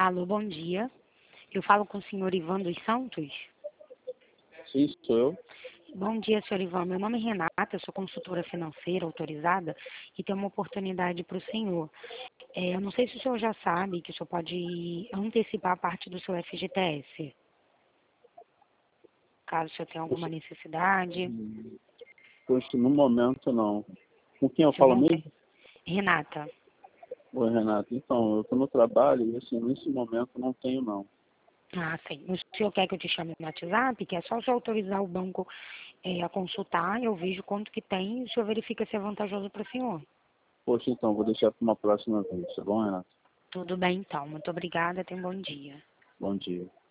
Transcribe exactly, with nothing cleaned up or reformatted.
Alô, bom dia. Eu falo com o senhor Ivan dos Santos? Sim, sou eu. Bom dia, senhor Ivan. Meu nome é Renata, eu sou consultora financeira autorizada e tenho uma oportunidade para o senhor. É, eu não sei se o senhor já sabe que o senhor pode antecipar parte do seu F G T S, caso o senhor tenha alguma necessidade. Hum, Poxa, no momento não. Com quem eu O senhor falo não tem? mesmo? Renata. Oi, Renato. Então, eu estou no trabalho e, assim, nesse momento não tenho, não. Ah, sim. O senhor quer que eu te chame no WhatsApp? Que é só o senhor autorizar o banco é, a consultar, eu vejo quanto que tem e o senhor verifica se é vantajoso para o senhor. Poxa, então, vou deixar para uma próxima vez, tá bom, Renato? Tudo bem, então. Muito obrigada. Tenha um bom dia. Bom dia.